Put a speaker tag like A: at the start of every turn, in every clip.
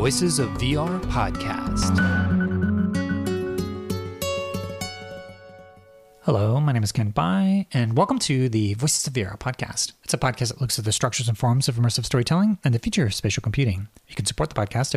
A: Voices of VR podcast. Hello, my name is Ken Bai, and welcome to the Voices of VR podcast. It's a podcast that looks at the structures and forms of immersive storytelling and the future of spatial computing. You can support the podcast at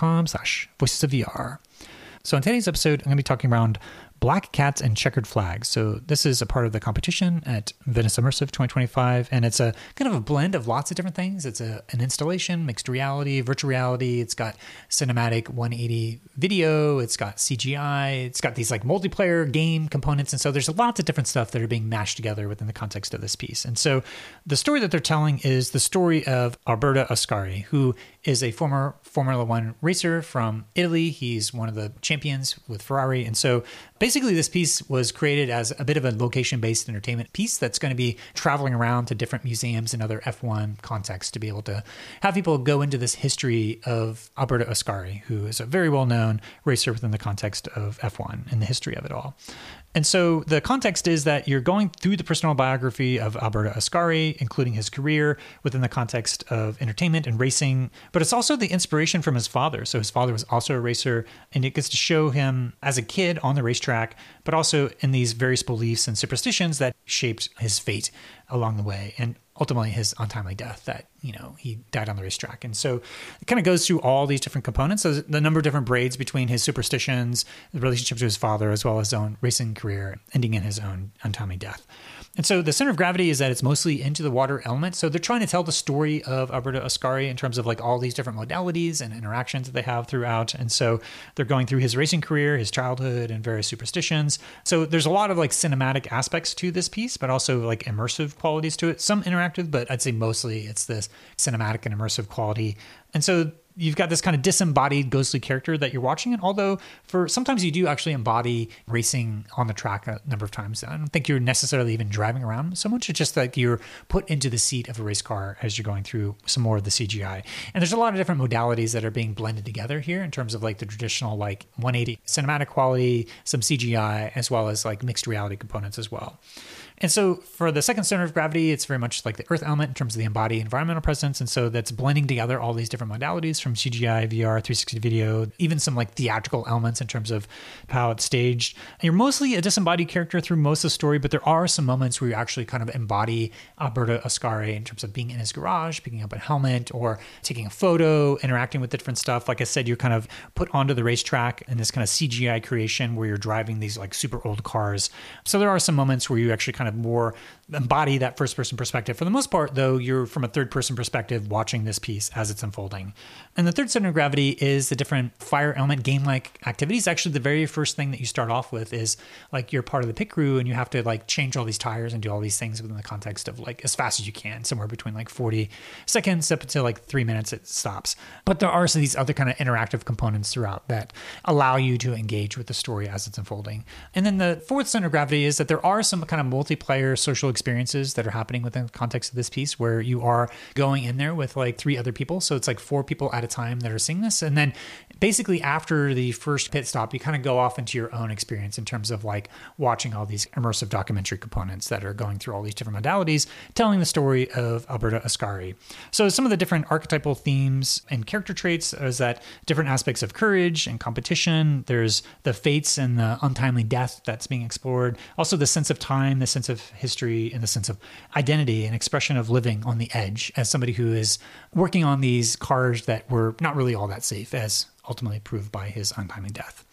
A: patreon.com/voicesofvr. So in today's episode, I'm going to be talking around Black Cats and Checkered Flags. So this is a part of the competition at Venice Immersive 2025, and it's a kind of a blend of lots of different things. It's an installation, mixed reality, virtual reality. It's got cinematic 180 video. It's got CGI. It's got these like multiplayer game components. And so there's lots of different stuff that are being mashed together within the context of this piece. And so the story that they're telling is the story of Alberto Ascari, who is a former Formula One racer from Italy. He's one of the champions with Ferrari. And so basically this piece was created as a bit of a location-based entertainment piece that's going to be traveling around to different museums and other F1 contexts to be able to have people go into this history of Alberto Ascari, who is a very well-known racer within the context of F1 and the history of it all. And so the context is that you're going through the personal biography of Alberto Ascari, including his career within the context of entertainment and racing, but it's also the inspiration from his father. So his father was also a racer, and it gets to show him as a kid on the racetrack, but also in these various beliefs and superstitions that shaped his fate along the way. And ultimately his untimely death that, he died on the racetrack. And so it kind of goes through all these different components. So the number of different braids between his superstitions, the relationship to his father, as well as his own racing career, ending in his own untimely death. And so the center of gravity is that it's mostly into the water element. So they're trying to tell the story of Alberto Ascari in terms of like all these different modalities and interactions that they have throughout. And so they're going through his racing career, his childhood, and various superstitions. So there's a lot of like cinematic aspects to this piece, but also like immersive qualities to it. Some interactive, but I'd say mostly it's this cinematic and immersive quality. And so you've got this kind of disembodied ghostly character that you're watching. And although sometimes you do actually embody racing on the track a number of times, I don't think you're necessarily even driving around so much. It's just like you're put into the seat of a race car as you're going through some more of the CGI. And there's a lot of different modalities that are being blended together here in terms of like the traditional like 180 cinematic quality, some CGI, as well as like mixed reality components as well. And so for the second center of gravity, it's very much like the earth element in terms of the embodied environmental presence. And so that's blending together all these different modalities from CGI, VR, 360 video, even some like theatrical elements in terms of how it's staged. And you're mostly a disembodied character through most of the story, but there are some moments where you actually kind of embody Alberto Ascari in terms of being in his garage, picking up a helmet or taking a photo, interacting with different stuff. Like I said, you're kind of put onto the racetrack in this kind of CGI creation where you're driving these like super old cars. So there are some moments where you actually kind of more embody that first person perspective. For the most part, though, you're from a third person perspective watching this piece as it's unfolding. And the third center of gravity is the different fire element game-like activities. Actually, the very first thing that you start off with is like you're part of the pit crew and you have to like change all these tires and do all these things within the context of like as fast as you can, somewhere between like 40 seconds up until like 3 minutes it stops. But there are these other kind of interactive components throughout that allow you to engage with the story as it's unfolding. And then the fourth center of gravity is that there are some kind of multiplayer social experiences that are happening within the context of this piece where you are going in there with like 3 other people. So it's like 4 people at a time that are seeing this. And then basically after the first pit stop, you kind of go off into your own experience in terms of like watching all these immersive documentary components that are going through all these different modalities, telling the story of Alberto Ascari. So some of the different archetypal themes and character traits is that different aspects of courage and competition. There's the fates and the untimely death that's being explored. Also the sense of time, the sense of history, and the sense of identity and expression of living on the edge as somebody who is working on these cars that were not really all that safe, as ultimately proved by his untimely death.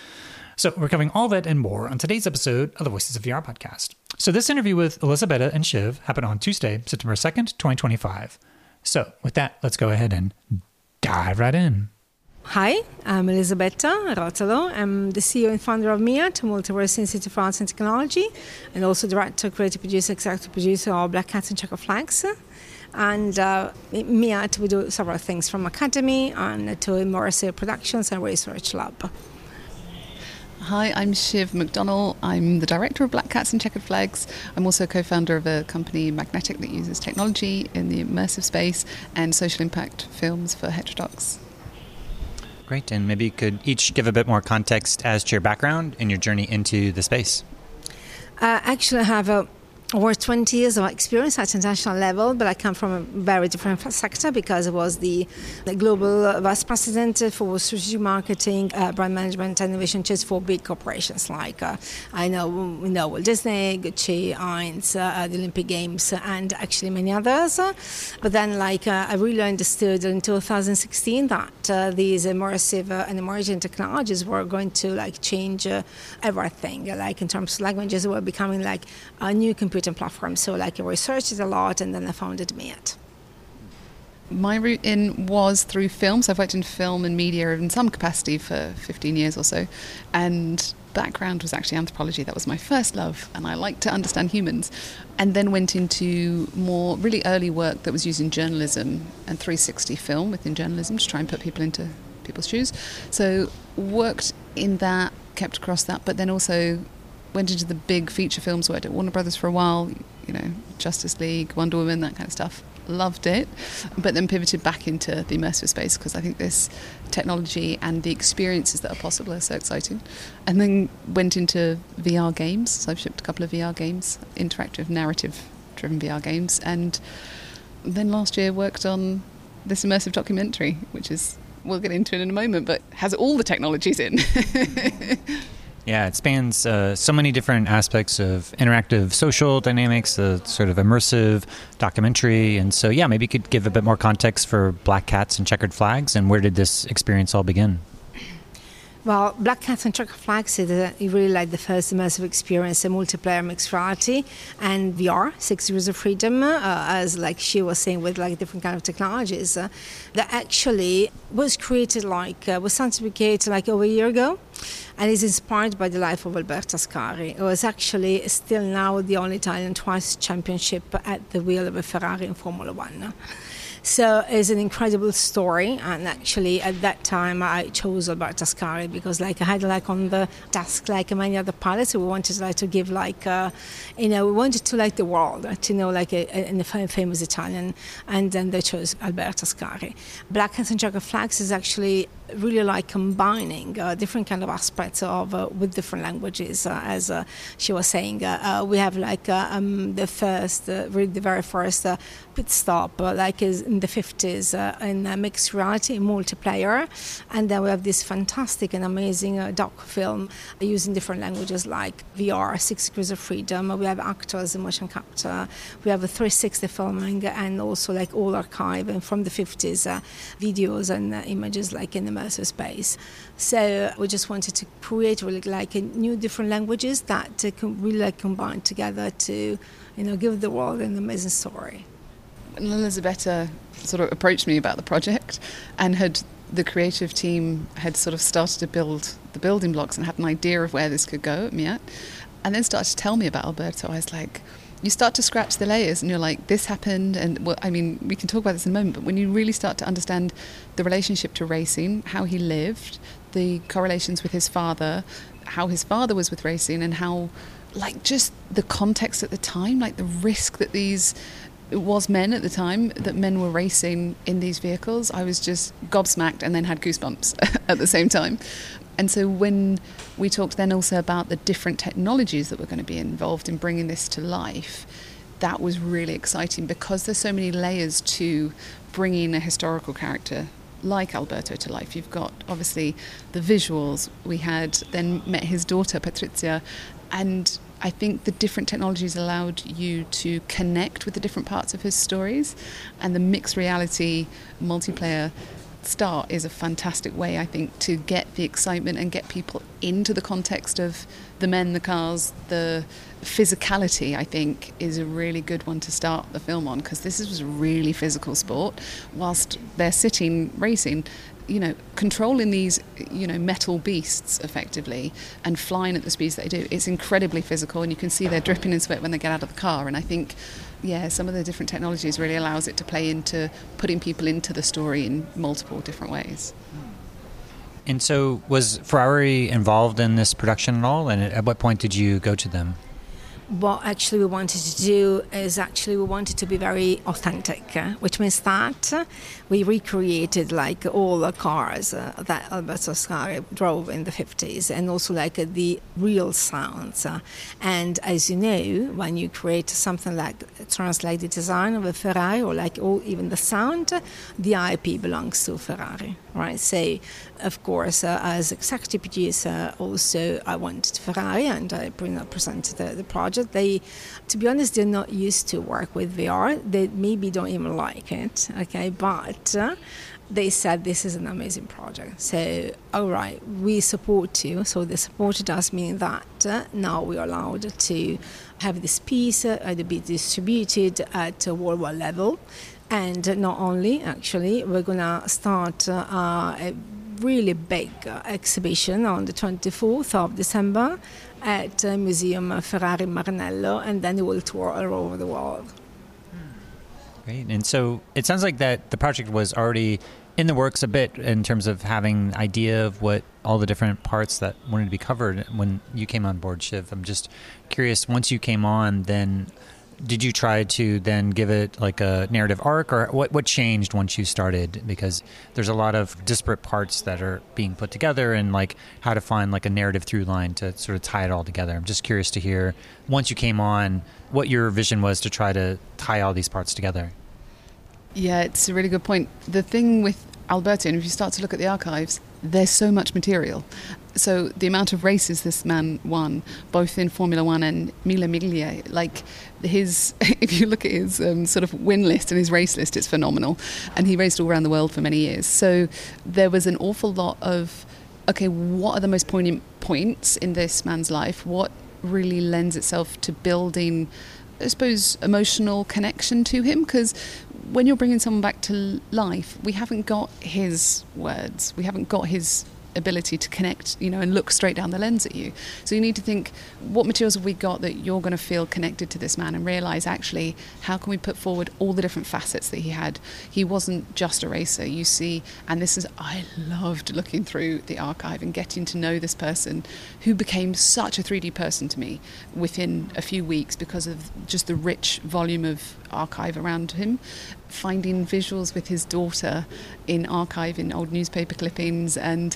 A: So we're covering all that and more on today's episode of the Voices of VR podcast. So this interview with Elisabetta and Shiv happened on Tuesday, September 2nd, 2025. So with that, let's go ahead and dive right in.
B: Hi, I'm Elisabetta Rotolo. I'm the CEO and founder of MIAT, Multiverse Institute for Arts and Technology, and also director, creative producer, executive producer of Black Cats and Checkered Flags. And MIAT, we do several things from academy and to immersive productions and research lab.
C: Hi, I'm Shiv McDonnell. I'm the director of Black Cats and Checkered Flags. I'm also co-founder of a company, Magnetic, that uses technology in the immersive space and social impact films for heterodox.
A: Great. And maybe you could each give a bit more context as to your background and your journey into the space.
B: Actually, I have over 20 years of experience at international level, but I come from a very different sector because I was the global vice president for strategic marketing, brand management, and innovation just for big corporations like we know Walt Disney, Gucci, Heinz, the Olympic Games, and actually many others. But then I really understood in 2016 that these immersive and emerging technologies were going to change everything. In terms of languages, were becoming a new computing platform. So I researched it a lot, and then I founded MEAT.
C: My route in was through film. So I've worked in film and media in some capacity for 15 years or so. And background was actually anthropology. That was my first love, and I like to understand humans. And then went into more really early work that was used in journalism and 360 film within journalism to try and put people into people's shoes. So worked in that, kept across that, but then also went into the big feature films, worked at Warner Brothers for a while, Justice League, Wonder Woman, that kind of stuff. Loved it, but then pivoted back into the immersive space because I think this technology and the experiences that are possible are so exciting. And then went into VR games. So I've shipped a couple of VR games, interactive, narrative-driven VR games. And then last year worked on this immersive documentary, which is, we'll get into it in a moment, but has all the technologies in.
A: Yeah, it spans so many different aspects of interactive social dynamics, the sort of immersive documentary. And so, yeah, maybe you could give a bit more context for Black Cats and Checkered Flags, and where did this experience all begin?
B: Well, Black Cats and Checkered Flags is really the first immersive experience in multiplayer mixed reality and VR, 6 Degrees of Freedom, as she was saying, with different kind of technologies that actually was created was certificated over a year ago, and is inspired by the life of Alberto Ascari, who is actually still now the only Italian twice championship at the wheel of a Ferrari in Formula One. So it's an incredible story, and actually at that time I chose Alberto Ascari because I had on the desk many other pilots. We wanted to give we wanted to the world to know a famous Italian, and then they chose Alberto Ascari. Black Cats and Checkered Flags is actually really combining different kind of aspects of with different languages, as she was saying. We have the very first pit stop is in the 50s in mixed reality multiplayer, and then we have this fantastic and amazing doc film using different languages like VR, 6 Degrees of Freedom. We have actors in motion capture. We have a 360 filming, and also all archive and from the 50s videos and images in immersive space. So we just wanted to create really new different languages that can really combine together to give the world an amazing story.
C: Elisabetta sort of approached me about the project, and the creative team had sort of started to build the building blocks and had an idea of where this could go at MEAT, and then started to tell me about Alberto. I was like, you start to scratch the layers and you're like, this happened, and we can talk about this in a moment, but when you really start to understand the relationship to racing, how he lived, the correlations with his father, how his father was with racing, and how just the context at the time, the risk that it was men at the time, that men were racing in these vehicles, I was just gobsmacked and then had goosebumps at the same time. And so when we talked then also about the different technologies that were going to be involved in bringing this to life, that was really exciting because there's so many layers to bringing a historical character like Alberto to life. You've got obviously the visuals. We had then met his daughter Patrizia, and I think the different technologies allowed you to connect with the different parts of his stories, and the mixed reality multiplayer start is a fantastic way, I think, to get the excitement and get people into the context of the men, the cars, the physicality. I think is a really good one to start the film on, because this was a really physical sport whilst they're sitting racing, controlling these, metal beasts effectively and flying at the speeds that they do. It's incredibly physical, and you can see they're dripping in sweat when they get out of the car. And I think, some of the different technologies really allows it to play into putting people into the story in multiple different ways.
A: And so was Ferrari involved in this production at all? And at what point did you go to them?
B: what actually we wanted to do is actually we wanted to be very authentic, which means that we recreated like all the cars that Alberto Ascari drove in the 50s, and also like the real sounds. And as you know, when you create something like translate the design of a Ferrari or like even the sound, the IP belongs to Ferrari, right? So, of course, as executive producer, also I went to Ferrari and I presented the project. They, to be honest, they're not used to work with VR. They maybe don't even like it, okay? But they said this is an amazing project. So, all right, we support you. So they supported us, meaning that now we are allowed to have this piece to be distributed at a worldwide level. And not only, actually, we're going to start a really big exhibition on the 24th of December at Museum Ferrari Maranello, and then it will tour all over the world.
A: Great. And so it sounds like that the project was already in the works a bit in terms of having idea of what all the different parts that wanted to be covered when you came on board, Shiv. I'm just curious, once you came on, then did you try to then give it like a narrative arc, or what changed once you started? Because there's a lot of disparate parts that are being put together, and like how to find like a narrative through line to sort of tie it all together. I'm just curious to hear, once you came on, what your vision was to try to tie all these parts together.
C: Yeah, it's a really good point. The thing with Alberto, and if you start to look at the archives, there's so much material. So the amount of races this man won, both in Formula One and Mille Miglia, like his, if you look at his sort of win list and his race list, it's phenomenal. And he raced all around the world for many years. So there was an awful lot of, okay, what are the most poignant points in this man's life? What really lends itself to building, I suppose, emotional connection to him? Because when you're bringing someone back to life, we haven't got his words, we haven't got his ability to connect, and look straight down the lens at you. So you need to think, what materials have we got that you're going to feel connected to this man, and realise actually how can we put forward all the different facets that he had. He wasn't just a racer, you see, and I loved looking through the archive and getting to know this person who became such a 3D person to me within a few weeks because of just the rich volume of archive around him. Finding visuals with his daughter in archive, in old newspaper clippings, and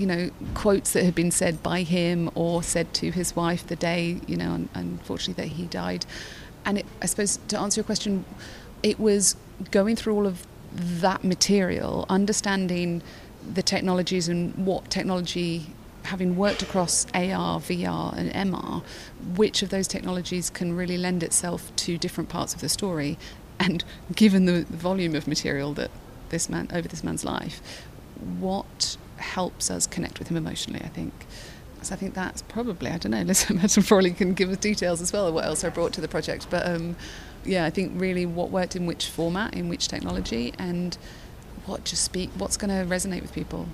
C: quotes that had been said by him or said to his wife the day unfortunately that he died. And I suppose to answer your question, it was going through all of that material, understanding the technologies and what technology, having worked across AR, VR and MR, which of those technologies can really lend itself to different parts of the story. And given the volume of material that this man's life, what helps us connect with him emotionally, I think. So I think that's probably, I don't know, Madison probably can give us details as well of what else I brought to the project. But I think really what worked in which format, in which technology, and what's going to resonate with people.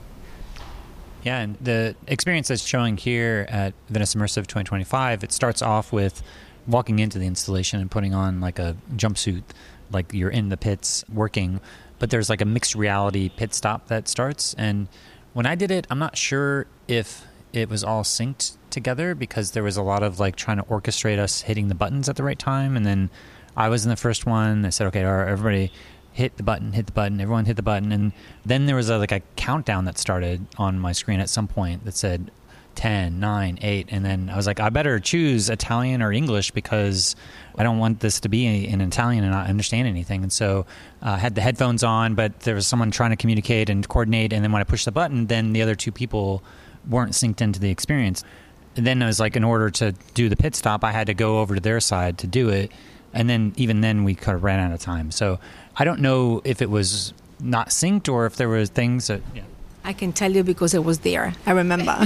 A: Yeah, and the experience that's showing here at Venice Immersive 2025, it starts off with walking into the installation and putting on like a jumpsuit, like you're in the pits working, but there's like a mixed reality pit stop that starts. And when I did it, I'm not sure if it was all synced together, because there was a lot of like trying to orchestrate us hitting the buttons at the right time. And then I was in the first one. They said, okay, all right, everybody hit the button, everyone hit the button. And then there was a countdown that started on my screen at some point that said 10, 9, 8, and then I was like, I better choose Italian or English because I don't want this to be in Italian and not understand anything. And so I had the headphones on, but there was someone trying to communicate and coordinate, and then when I pushed the button, then the other two people weren't synced into the experience. And then I was like, in order to do the pit stop, I had to go over to their side to do it, and then even then we kind of ran out of time. So I don't know if it was not synced or if there were things that... Yeah.
B: I can tell you because I was there. I remember.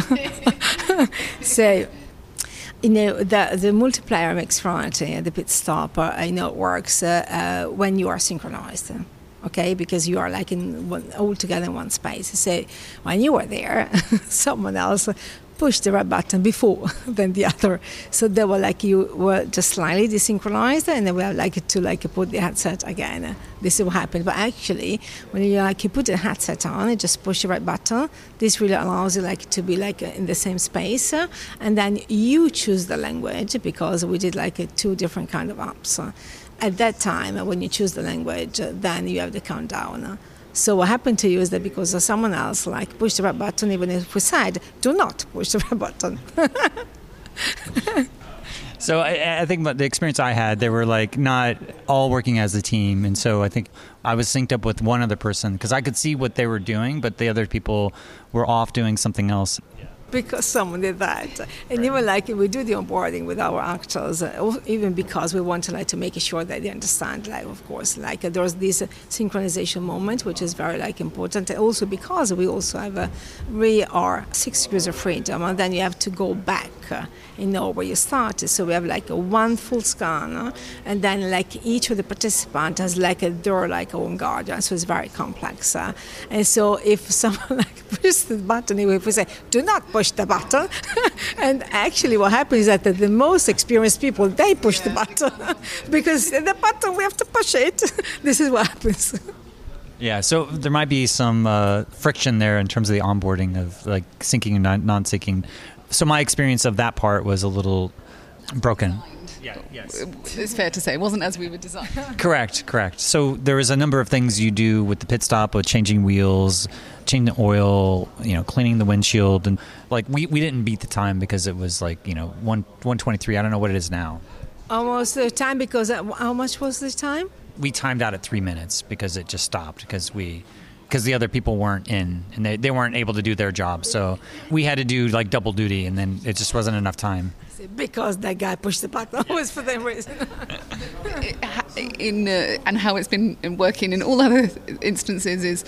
B: So, the multiplayer mixed reality, the pit stop, I know it works when you are synchronized. Okay, because you are like all together in one space. So when you were there, someone else push the right button before than the other. So they were like, you were just slightly desynchronized, and then we have to put the headset again. This is what happened. But actually, when you put the headset on and just push the right button, this really allows you to be in the same space, and then you choose the language, because we did two different kind of apps. At that time, when you choose the language, then you have the countdown. So what happened to you is that because someone else pushed the right button, even if we said, do not push the right button.
A: So I think the experience I had, they were not all working as a team. And so I think I was synced up with one other person because I could see what they were doing, but the other people were off doing something else.
B: Because someone did that. And even we do the onboarding with our actors, even because we want to make sure that they understand, of course, there's this synchronization moment, which is very important. And also because we also have we are 6 degrees of freedom, and then you have to go back where you started. So we have one full scan, and then each of the participants has their own guardian. So it's very complex. And so if someone pushes the button, if we say, do not push the button, and actually what happens is that the most experienced people, they push the button because the button, we have to push it. This is what happens.
A: Yeah, so there might be some friction there in terms of the onboarding of syncing and non-syncing. So my experience of that part was a little broken.
C: Yeah, yes. It's fair to say it wasn't as we would design.
A: Correct. So there was a number of things you do with the pit stop, with changing wheels, changing the oil, cleaning the windshield, and we didn't beat the time because it was 1:23. I don't know what it is now.
B: Almost the time, because how much was the time?
A: We timed out at 3 minutes because it just stopped because the other people weren't in and they weren't able to do their job. So we had to do double duty, and then it just wasn't enough time.
B: Because that guy pushed the button always for that reason.
C: And how it's been working in all other instances is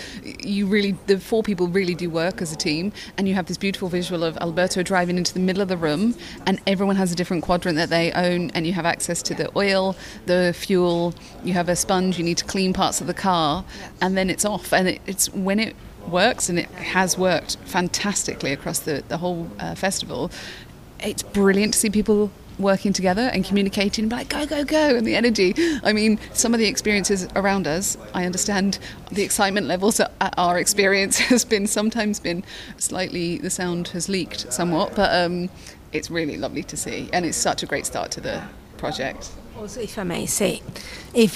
C: the 4 people really do work as a team, and you have this beautiful visual of Alberto driving into the middle of the room, and everyone has a different quadrant that they own, and you have access to the oil, the fuel, you have a sponge, you need to clean parts of the car, and then it's off. And it's when it works, and it has worked fantastically across the whole festival. It's brilliant to see people working together and communicating, go, and the energy. I mean, some of the experiences around us, I understand the excitement levels at our experience has sometimes been slightly, the sound has leaked somewhat, but it's really lovely to see, and it's such a great start to the project.
B: Also, if I may say, if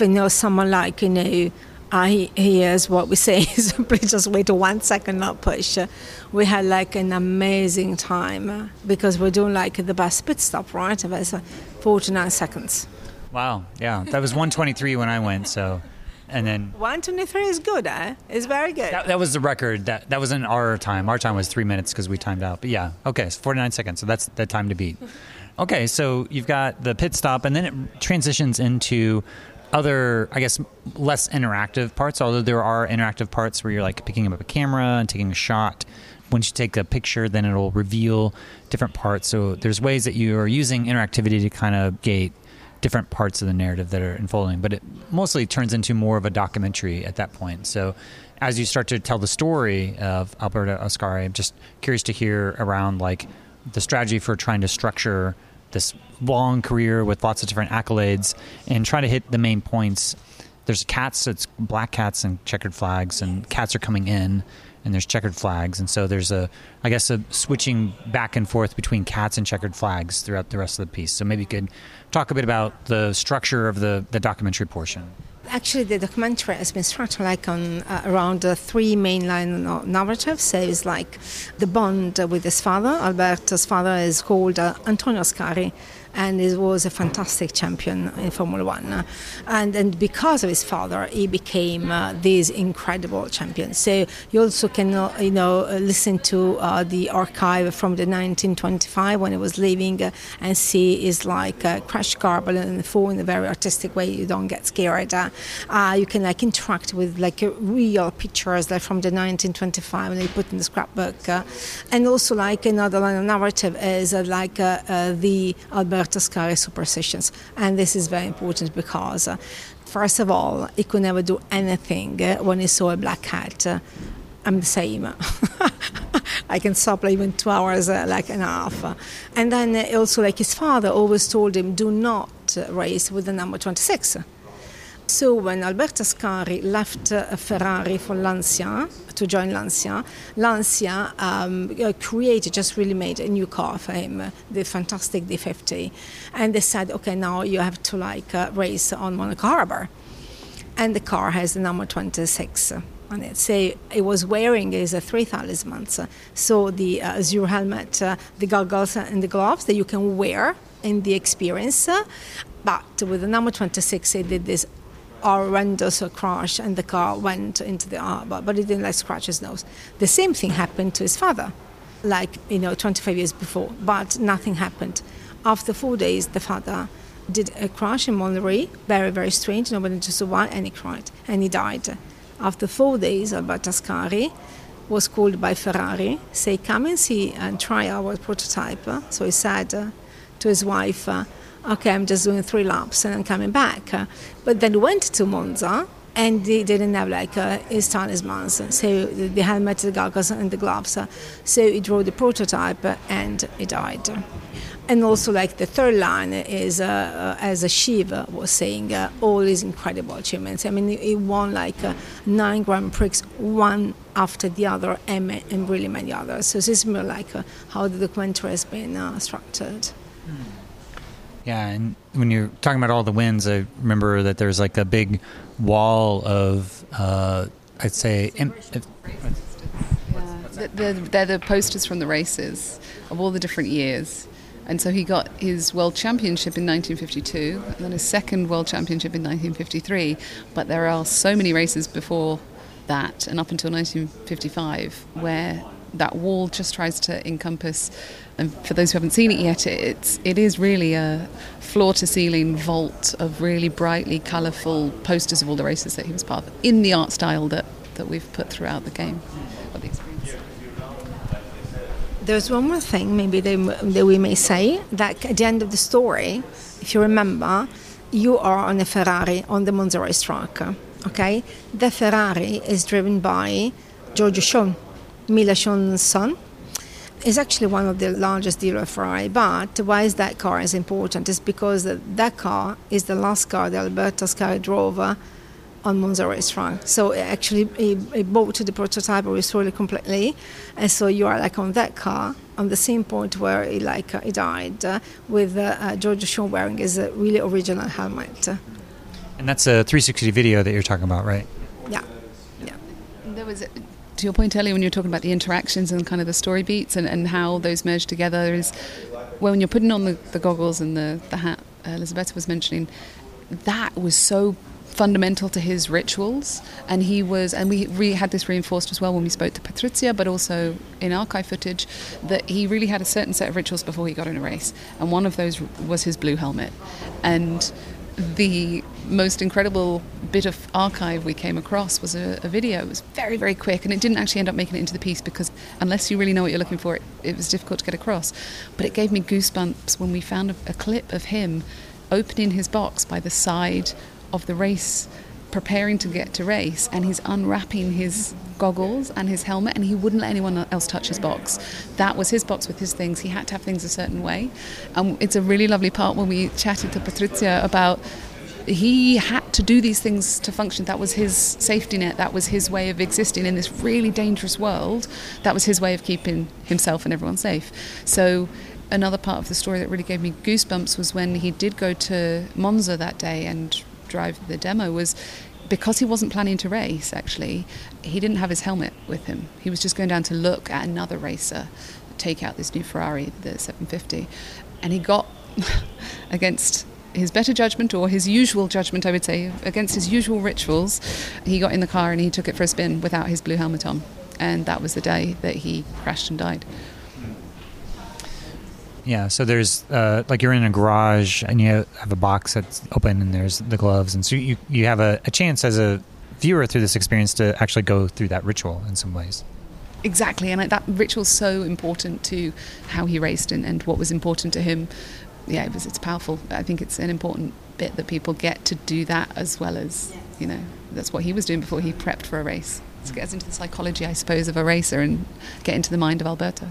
B: someone he hears what we say, so please just wait 1 second, not push. We had an amazing time because we're doing the best pit stop, right? It was 49 seconds.
A: Wow, yeah, that was 1:23 when I went. So, and then
B: 1:23 is good, eh? It's very good.
A: That was the record. That wasn't our time. Our time was 3 minutes because we timed out. But yeah, okay, so 49 seconds. So that's the time to beat. Okay, so you've got the pit stop, and then it transitions into other, I guess, less interactive parts, although there are interactive parts where you're picking up a camera and taking a shot. Once you take a picture, then it'll reveal different parts. So there's ways that you are using interactivity to kind of gate different parts of the narrative that are unfolding, but it mostly turns into more of a documentary at that point. So as you start to tell the story of Alberto Ascari, I'm just curious to hear around the strategy for trying to structure this long career with lots of different accolades and try to hit the main points. There's cats, it's black cats and checkered flags, and cats are coming in, and there's checkered flags. And so there's a switching back and forth between cats and checkered flags throughout the rest of the piece. So maybe you could talk a bit about the structure of the documentary portion.
B: Actually, the documentary has been structured on around 3 mainline narratives. So it's the bond with his father. Alberto's father is called Antonio Ascari, and he was a fantastic champion in Formula One. And because of his father, he became this incredible champion. So you also can, listen to the archive from the 1925 when he was leaving and see his crash car, but in the fall in a very artistic way. You don't get scared. You can interact with real pictures from the 1925 and they put in the scrapbook. And also another line of narrative is the Alberto Ascari superstitions, and this is very important because first of all, he could never do anything when he saw a black cat. I'm the same. I can stop like, even 2 hours, like an half. And then also like his father always told him, do not race with the number 26. So when Alberto Ascari left Ferrari for Lancia, to join Lancia, created, just really made a new car for him, the fantastic D50. And they said, okay, now you have to race on Monaco Harbour. And the car has the number 26 on it. So it was wearing his 3 talismans. So the Azure helmet, the goggles and the gloves that you can wear in the experience. But with the number 26, it did this horrendous crash and the car went into the harbor, but it didn't scratch his nose. The same thing happened to his father, 25 years before, but nothing happened. After 4 days, the father did a crash in Monterey, very, very strange, nobody understood why, and he cried, and he died. After 4 days, Alberto Ascari was called by Ferrari, say, come and see and try our prototype. So he said to his wife, okay, I'm just doing 3 laps and I'm coming back. But then went to Monza and they didn't have his talismans, so the helmet, the goggles and the gloves. So he drove the prototype and he died. And also the third line is, as Shiv was saying, all his incredible achievements. I mean, he won 9 Grand Prix, one after the other, and really many others. So this is more how the documentary has been structured.
A: Yeah, and when you're talking about all the wins, I remember that there's a big wall of, I'd say...
C: They're the posters from the races of all the different years. And so he got his World Championship in 1952, and then his second World Championship in 1953. But there are so many races before that, and up until 1955, where that wall just tries to encompass, and for those who haven't seen it yet, it is really a floor-to-ceiling vault of really brightly colourful posters of all the races that he was part of, in the art style that we've put throughout the game, or the experience.
B: There's one more thing maybe that we may say, that at the end of the story, if you remember, you are on a Ferrari on the Monza racetrack, okay? The Ferrari is driven by Giorgio Schon, Mila Schon's son. Is actually one of the largest dealer of Ferrari, but why is that car as important? It's because that car is the last car that Alberto Ascari drove on Monza racetrack. So actually he bought the prototype, restored it completely, and so you are on that car on the same point where he died, with Giorgio Schon wearing his really original helmet.
A: And that's a 360 video that you're talking about, right?
B: Yeah.
C: There was to your point earlier when you were talking about the interactions and kind of the story beats and how those merge together, is when you're putting on the goggles and the hat, Elisabetta was mentioning, that was so fundamental to his rituals, and we had this reinforced as well when we spoke to Patrizia, but also in archive footage, that he really had a certain set of rituals before he got in a race, and one of those was his blue helmet. And the most incredible bit of archive we came across was a video. It was very, very quick, and it didn't actually end up making it into the piece because unless you really know what you're looking for, it was difficult to get across. But it gave me goosebumps when we found a clip of him opening his box by the side of the race, preparing to get to race, and he's unwrapping his goggles and his helmet, and he wouldn't let anyone else touch his box. That was his box with his things. He had to have things a certain way. It's a really lovely part when we chatted to Patrizia about he had to do these things to function. That was his safety net. That was his way of existing in this really dangerous world. That was his way of keeping himself and everyone safe. So another part of the story that really gave me goosebumps was when he did go to Monza that day and drive the demo, was because he wasn't planning to race. Actually, he didn't have his helmet with him. He was just going down to look at another racer take out this new Ferrari, the 750, and he got against his better judgment, or his usual judgment, I would say, against his usual rituals, he got in the car and he took it for a spin without his blue helmet on, and that was the day that he crashed and died.
A: Yeah, so there's you're in a garage and you have a box that's open and there's the gloves, and so you have a chance as a viewer through this experience to actually go through that ritual in some ways.
C: Exactly, and that ritual's so important to how he raced and what was important to him. Yeah, it's powerful. I think it's an important bit that people get to do that as well as, that's what he was doing before he prepped for a race. get us into the psychology, I suppose, of a racer and get into the mind of Alberto.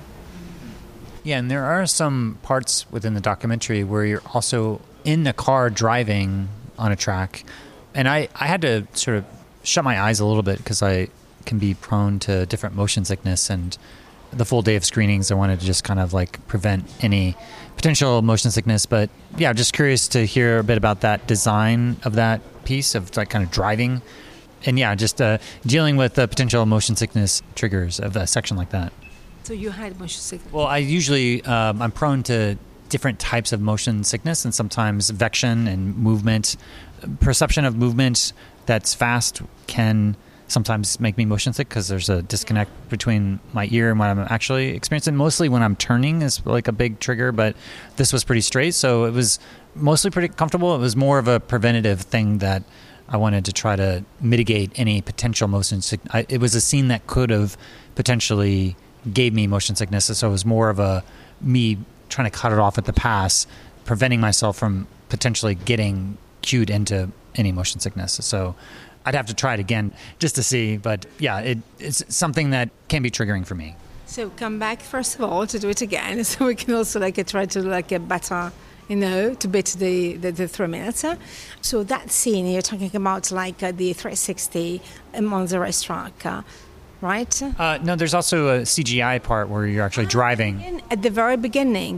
A: Yeah, and there are some parts within the documentary where you're also in the car driving on a track. And I had to sort of shut my eyes a little bit because I can be prone to different motion sickness, and the full day of screenings, I wanted to just kind of like prevent any potential motion sickness. But yeah, just curious to hear a bit about that design of that piece of like kind of driving. And yeah, just dealing with the potential motion sickness triggers of a section like that.
B: So you had motion sickness?
A: Well, I usually, I'm prone to different types of motion sickness, and sometimes vection and movement, perception of movement that's fast can sometimes make me motion sick because there's a disconnect between my ear and what I'm actually experiencing. Mostly when I'm turning is like a big trigger, but this was pretty straight, so it was mostly pretty comfortable. It was more of a preventative thing that I wanted to try to mitigate any potential motion sickness. It was a scene that could have potentially gave me motion sickness, so it was more of a me trying to cut it off at the pass, preventing myself from potentially getting cued into any motion sickness. So I'd have to try it again just to see, but yeah, it's something that can be triggering for me.
B: So come back first of all to do it again, so we can also like try to get better, to beat the 3 minutes. So that scene you're talking about, like the 360 Monza racetrack, right?
A: No, there's also a CGI part where you're actually driving.
B: At the very beginning.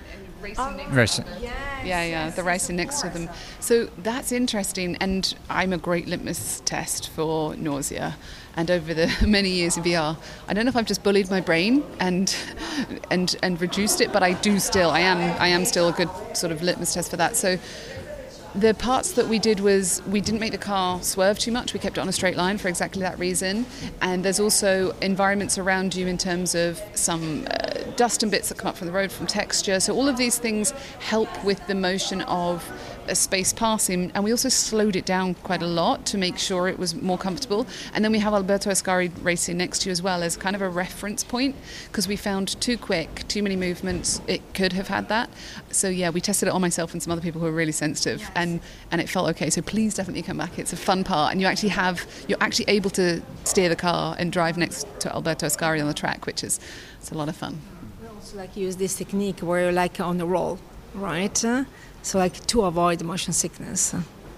A: Racing.
C: Yeah, the racing next to them. So that's interesting, and I'm a great litmus test for nausea. And over the many years of VR, I don't know if I've just bullied my brain and reduced it, but I am still a good sort of litmus test for that. So the parts that we did was we didn't make the car swerve too much. We kept it on a straight line for exactly that reason. And there's also environments around you in terms of some dust and bits that come up from the road, from texture. So all of these things help with the motion of a space passing, and we also slowed it down quite a lot to make sure it was more comfortable. And then we have Alberto Ascari racing next to you as well as kind of a reference point, because we found too quick, too many movements, it could have had that. So yeah, we tested it on myself and some other people who are really sensitive. Yes. And it felt okay. So please definitely come back. It's a fun part, and you're actually able to steer the car and drive next to Alberto Ascari on the track, which is it's a lot of fun.
B: We also use this technique where you're like on the roll, right? So to avoid motion sickness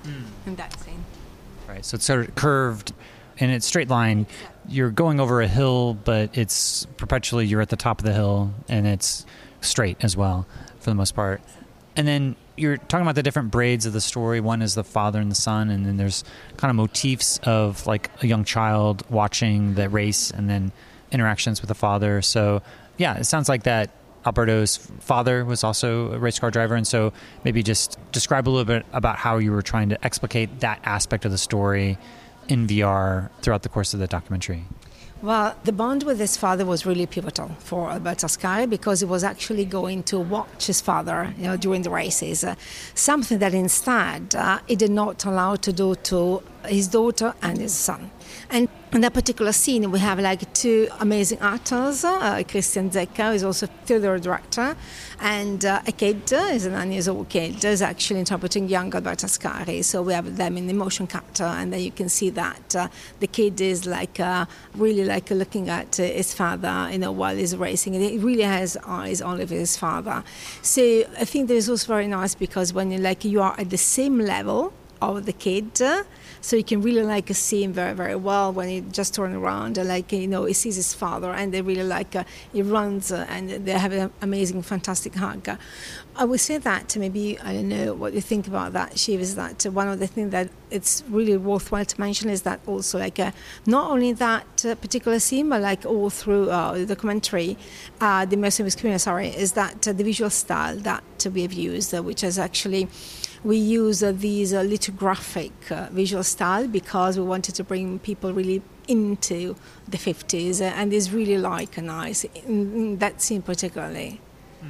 B: in that scene.
A: Right, so it's sort of curved and it's straight line. You're going over a hill, but it's perpetually you're at the top of the hill, and it's straight as well for the most part. And then you're talking about the different braids of the story. One is the father and the son, and then there's kind of motifs of like a young child watching the race and then interactions with the father. So yeah, it sounds like that Alberto's father was also a race car driver, and so maybe just describe a little bit about how you were trying to explicate that aspect of the story in VR throughout the course of the documentary.
B: Well, the bond with his father was really pivotal for Alberto Ascari, because he was actually going to watch his father, during the races, something that instead he did not allow to do to his daughter and his son. And in that particular scene, we have like two amazing actors. Christian Zecca is also a theater director, and a kid, is a 9-year-old kid, is actually interpreting young Alberto Ascari. So we have them in the motion capture, and then you can see that the kid is really looking at his father, while he's racing, and he really has eyes only for his father. So I think that is also very nice, because when you are at the same level of the kid, so you can really see him very, very well when he just turns around and he sees his father, and they really he runs and they have an amazing, fantastic hug. I would say that maybe, I don't know what you think about that, Shiv, is that one of the things that it's really worthwhile to mention is that also not only that particular scene, but all through the documentary, the immersive experience, is that the visual style that we have used, which is actually, we use these lithographic visual style because we wanted to bring people really into the 50s, and it's really nice in that scene particularly.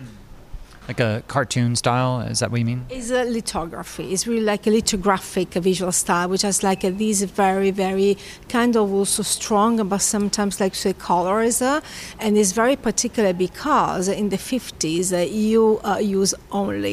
A: Like a cartoon style, is that what you mean?
B: It's a lithography. It's really like a lithographic visual style, which has these very, very kind of also strong, but sometimes say colors. And it's very particular because in the 50s you use only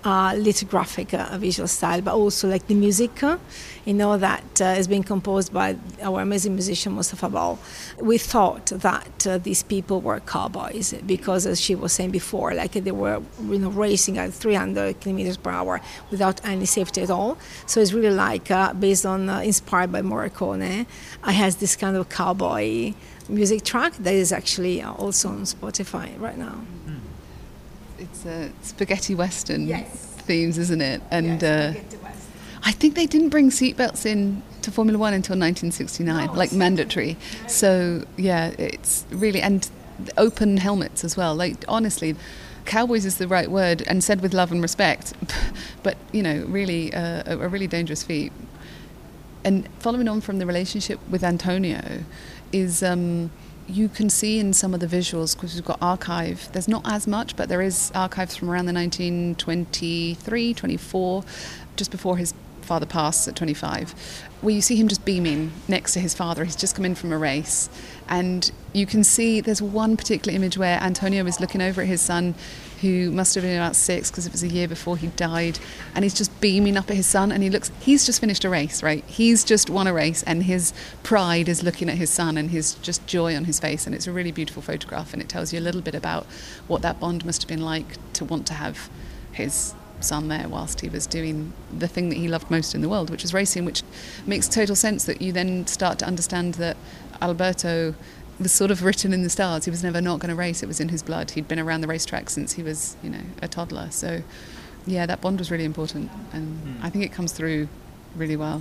B: lithographic visual style, but also like the music, that has been composed by our amazing musician Mustafa Bal. We thought that these people were cowboys because, as she was saying before, like they were racing at 300 kilometers per hour without any safety at all. So it's really like based on inspired by Morricone. I has this kind of cowboy music track that is actually also on Spotify right now.
C: It's spaghetti western
B: Yes.
C: themes, isn't it? And
B: Yes,
C: I think they didn't bring seatbelts in to Formula One until 1969, like mandatory. So yeah, it's really, and open helmets as well. Like honestly, cowboys is the right word, and said with love and respect, but really a really dangerous feat. And following on from the relationship with Antonio is you can see in some of the visuals, because we've got archive, there's not as much, but there is archives from around the 1923, 24, just before his father passed at 25, where you see him just beaming next to his father. He's just come in from a race, and you can see there's one particular image where Antonio is looking over at his son, who must have been about 6 because it was a year before he died, and he's just beaming up at his son, and he's just finished a race, right? He's just won a race, and his pride is looking at his son and his just joy on his face, and it's a really beautiful photograph, and it tells you a little bit about what that bond must have been like to want to have his son there whilst he was doing the thing that he loved most in the world, which was racing, which makes total sense that you then start to understand that Alberto was sort of written in the stars. He was never not going to race. It was in his blood. He'd been around the racetrack since he was, a toddler. So, yeah, that bond was really important, and I think it comes through really well.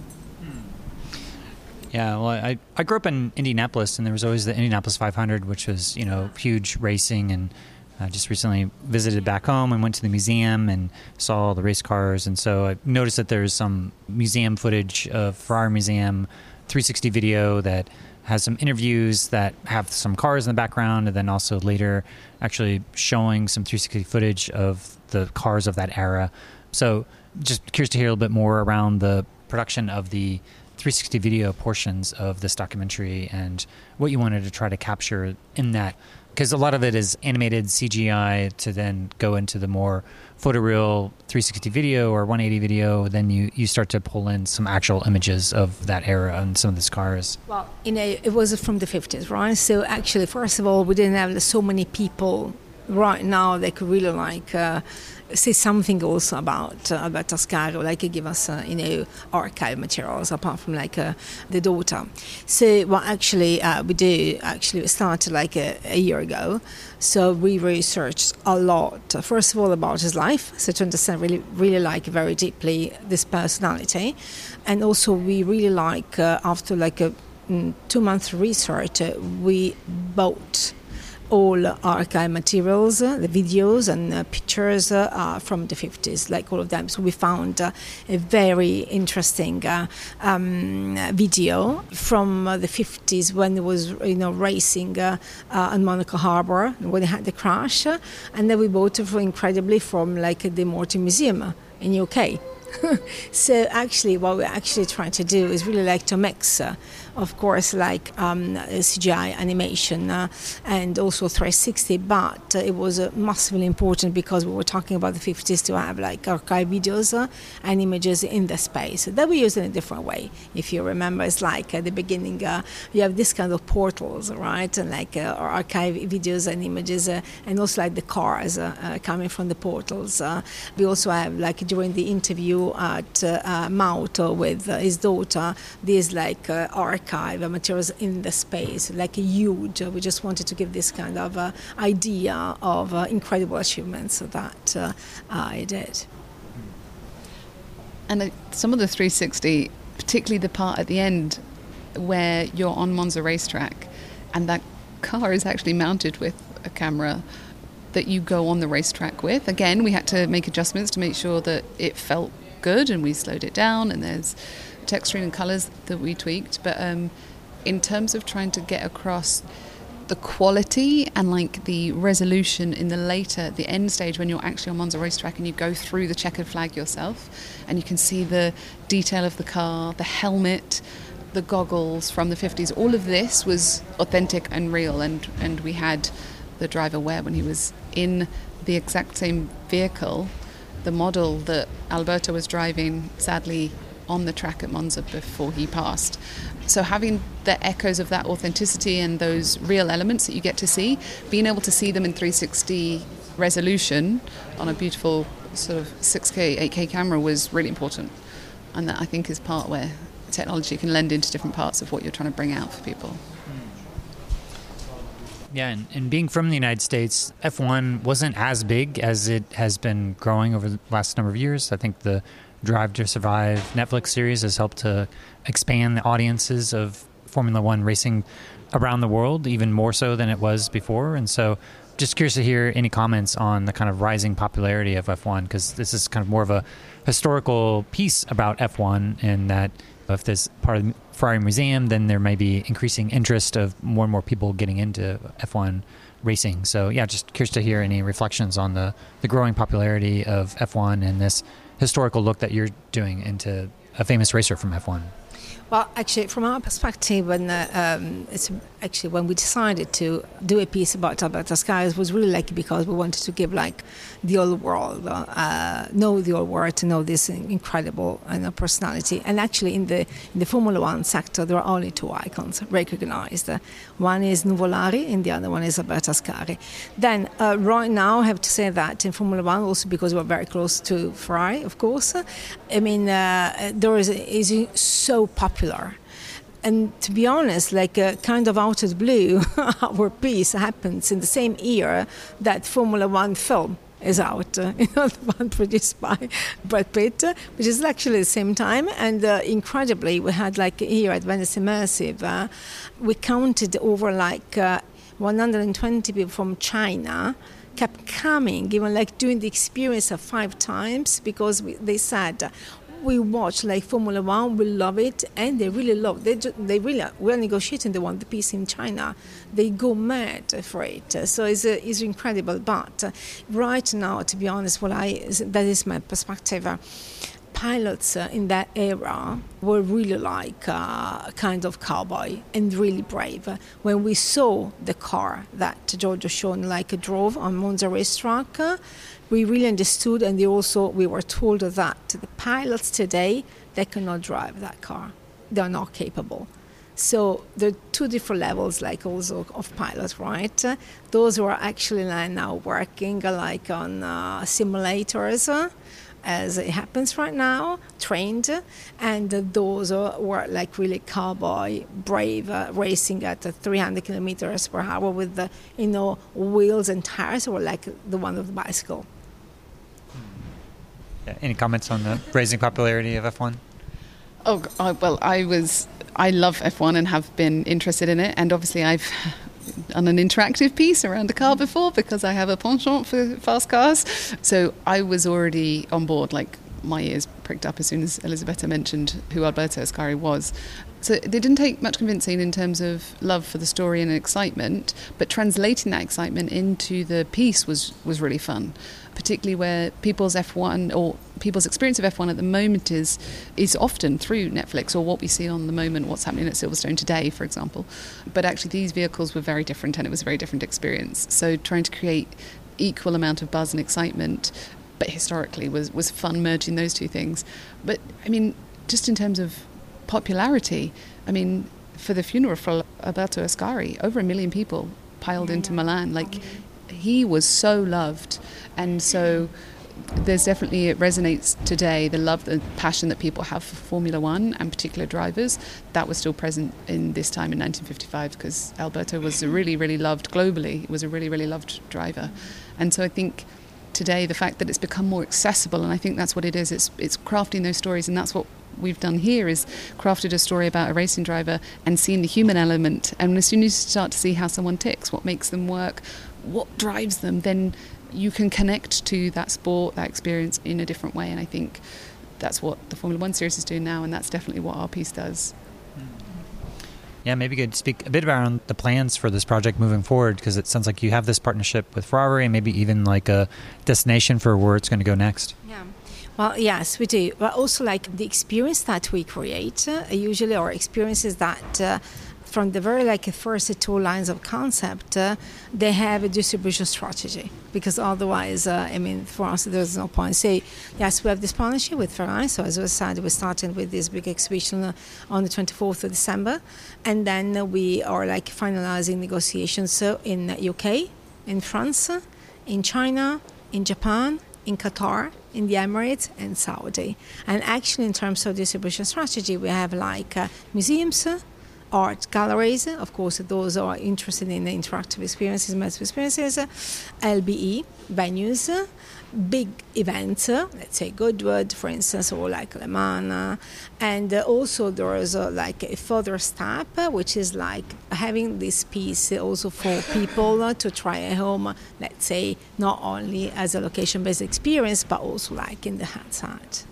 A: Yeah, well, I grew up in Indianapolis, and there was always the Indianapolis 500, which was, huge racing, and I just recently visited back home and went to the museum and saw all the race cars, and so I noticed that there's some museum footage of Ferrari Museum 360 video that has some interviews that have some cars in the background, and then also later actually showing some 360 footage of the cars of that era. So just curious to hear a little bit more around the production of the 360 video portions of this documentary and what you wanted to try to capture in that. Because a lot of it is animated CGI to then go into the more photoreal 360 video or 180 video. Then you start to pull in some actual images of that era and some of these cars.
B: Well, it was from the 50s, right? So actually, first of all, we didn't have so many people right now that could really say something also about Alberto Ascari, give us archive materials apart from the daughter. So what actually we started a year ago. So we researched a lot, first of all, about his life, so to understand really very deeply this personality, and also we really after a 2-month research, we bought all archive materials, the videos and pictures from the 50s, all of them. So we found a very interesting video from the 50s when it was, racing on Monaco Harbour when they had the crash, and then we bought it incredibly from the Morton Museum in UK. So actually, what we're actually trying to do is really to mix, of course, CGI animation and also 360. But it was massively important because we were talking about the 50s to have archive videos and images in the space that we use in a different way. If you remember, it's at the beginning, you have this kind of portals, right? And archive videos and images, and also the cars coming from the portals. We also have during the interview at Mauto with his daughter, these archive materials in the space, huge. We just wanted to give this kind of idea of incredible achievements that I did.
C: And some of the 360, particularly the part at the end where you're on Monza racetrack and that car is actually mounted with a camera that you go on the racetrack with. Again, we had to make adjustments to make sure that it felt good, and we slowed it down, and there's texturing and colours that we tweaked. But in terms of trying to get across the quality and the resolution in the end stage when you're actually on Monza racetrack and you go through the checkered flag yourself and you can see the detail of the car, the helmet, the goggles from the 50s, all of this was authentic and real, and we had the driver wear when he was in the exact same vehicle the model that Alberto was driving, sadly, on the track at Monza before he passed. So having the echoes of that authenticity and those real elements that you get to see, being able to see them in 360 resolution on a beautiful sort of 6K, 8K camera was really important. And that, I think, is part where technology can lend into different parts of what you're trying to bring out for people.
A: Yeah, and being from the United States, F1 wasn't as big as it has been growing over the last number of years. I think the Drive to Survive Netflix series has helped to expand the audiences of Formula One racing around the world, even more so than it was before. And so just curious to hear any comments on the kind of rising popularity of F1, because this is kind of more of a historical piece about F1, and that if there's part of the Ferrari Museum, then there may be increasing interest of more and more people getting into F1 racing. So yeah, just curious to hear any reflections on the growing popularity of F1 and this historical look that you're doing into a famous racer from F1.
B: Well, actually, from our perspective, when we decided to do a piece about Alberto Ascari, it was really because we wanted to give the old world, know the old world, to know this incredible personality. And actually, in the Formula One sector, there are only two icons recognized. One is Nuvolari, and the other one is Alberto Ascari. Then, right now, I have to say that in Formula One, also because we're very close to Ferrari, of course. There is so popular. And to be honest, kind of out of the blue, our piece happens in the same year that Formula One film is out, the one produced by Brad Pitt, which is actually the same time. And incredibly, we had here at Venice Immersive, we counted over 120 people from China kept coming, even doing the experience of 5 times, because they said, we watch Formula One, we love it, and they really love it. We're negotiating, they want the piece in China. They go mad for it. So it's incredible. But right now, to be honest, that is my perspective. Pilots in that era were really kind of cowboy and really brave. When we saw the car that Giorgio Schone drove on Monza racetrack, we really understood, and we were told that the pilots today, they cannot drive that car. They are not capable. So there are 2 different levels, also of pilots, right? Those who are actually now working on simulators, as it happens right now, trained, and those were really cowboy, brave, racing at 300 kilometers per hour with the wheels and tires, or the one of the bicycle.
A: Yeah, any comments on the rising popularity of F1?
C: Oh, well, I love F1 and have been interested in it, and obviously I've done an interactive piece around a car before because I have a penchant for fast cars. So I was already on board, my ears pricked up as soon as Elisabetta mentioned who Alberto Ascari was. So it didn't take much convincing in terms of love for the story and excitement, but translating that excitement into the piece was really fun, particularly where people's F1 or people's experience of F1 at the moment is often through Netflix or what we see on the moment, what's happening at Silverstone today, for example. But actually these vehicles were very different, and it was a very different experience. So trying to create equal amount of buzz and excitement, but historically was fun merging those two things. But just in terms of popularity, for the funeral for Alberto Ascari, over 1 million people piled into Milan. He was so loved, and so there's definitely, it resonates today, the love, the passion that people have for Formula One and particular drivers. That was still present in this time in 1955, because Alberto was really, really loved globally. He was a really, really loved driver. And so I think today the fact that it's become more accessible, and I think that's what it is, it's crafting those stories, and that's what we've done here, is crafted a story about a racing driver and seen the human element. And as soon as you start to see how someone ticks, what makes them work, what drives them, then you can connect to that sport, that experience in a different way. And I think that's what the Formula One series is doing now, and that's definitely what our piece does.
A: Yeah, maybe you could speak a bit about the plans for this project moving forward, because it sounds like you have this partnership with Ferrari and maybe even a destination for where it's going to go next.
B: Yeah. Well, yes, we do. But also the experience that we create, usually our experiences that from the very first 2 lines of concept, they have a distribution strategy, because otherwise, for us, there's no point. Say, yes, we have this partnership with Ferrari. So as I said, we're starting with this big exhibition on the 24th of December, and then we are finalizing negotiations in UK, in France, in China, in Japan, in Qatar, in the Emirates, and Saudi. And actually, in terms of distribution strategy, we have museums, art galleries, of course, those are interested in interactive experiences, immersive experiences, LBE, venues, big events, let's say Goodwood, for instance, or Le Mans. And also there is a further step, which is having this piece also for people to try at home, let's say, not only as a location-based experience, but also in the headset.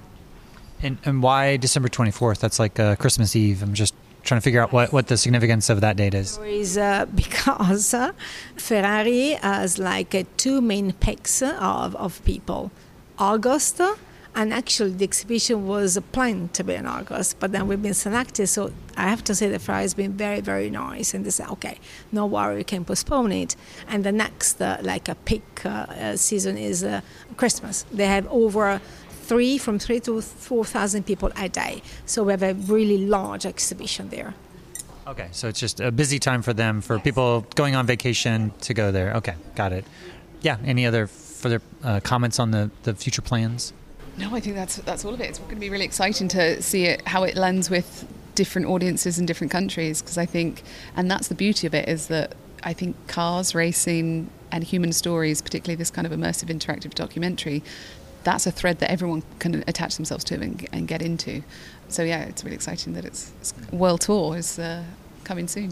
A: And why December 24th? That's Christmas Eve. I'm just trying to figure out what the significance of that date is.
B: Because Ferrari has 2 main picks of people. August, and actually the exhibition was planned to be in August, but then we've been selected. So I have to say that Ferrari has been very, very nice, and they said, okay, no worry, we can postpone it. And the next a peak season is Christmas. They have over 3,000 to 4,000 people a day. So we have a really large exhibition there.
A: Okay, so it's just a busy time for them, for people going on vacation to go there. Okay, got it. Yeah, any other further comments on the future plans?
C: No, I think that's all of it. It's going to be really exciting to see how it lends with different audiences in different countries, because I think, and that's the beauty of it, is that I think cars, racing, and human stories, particularly this kind of immersive interactive documentary, that's a thread that everyone can attach themselves to and get into. So yeah, it's really exciting that it's World Tour is coming soon.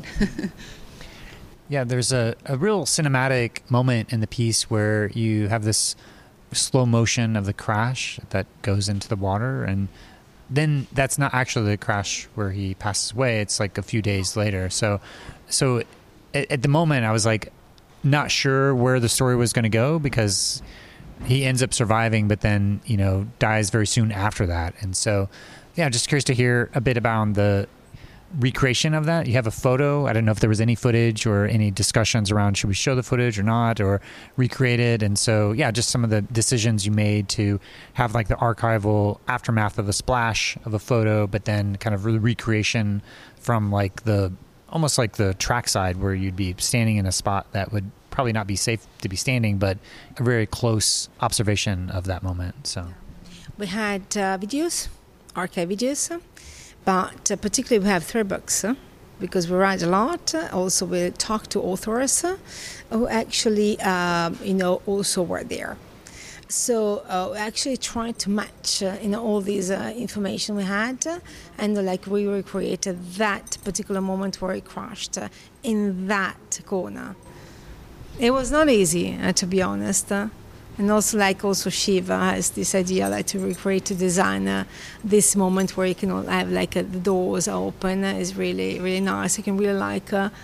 A: Yeah, there's a real cinematic moment in the piece where you have this slow motion of the crash that goes into the water, and then that's not actually the crash where he passes away. It's a few days later. So at the moment I was not sure where the story was going to go, because he ends up surviving, but then, dies very soon after that. And so, yeah, just curious to hear a bit about the recreation of that. You have a photo. I don't know if there was any footage or any discussions around should we show the footage or not, or recreate it. And so, yeah, just some of the decisions you made to have the archival aftermath of a splash of a photo, but then kind of the recreation from almost the trackside where you'd be standing in a spot that would probably not be safe to be standing, but a very close observation of that moment. So
B: we had videos, archive videos, but particularly we have 3 books because we write a lot. Also, we talk to authors who actually, also were there. So we actually tried to match, all these information we had, and we recreated that particular moment where he crashed in that corner. It was not easy, to be honest. And also Shiva has this idea to recreate, to design this moment where you can have the doors open is really, really nice. You can really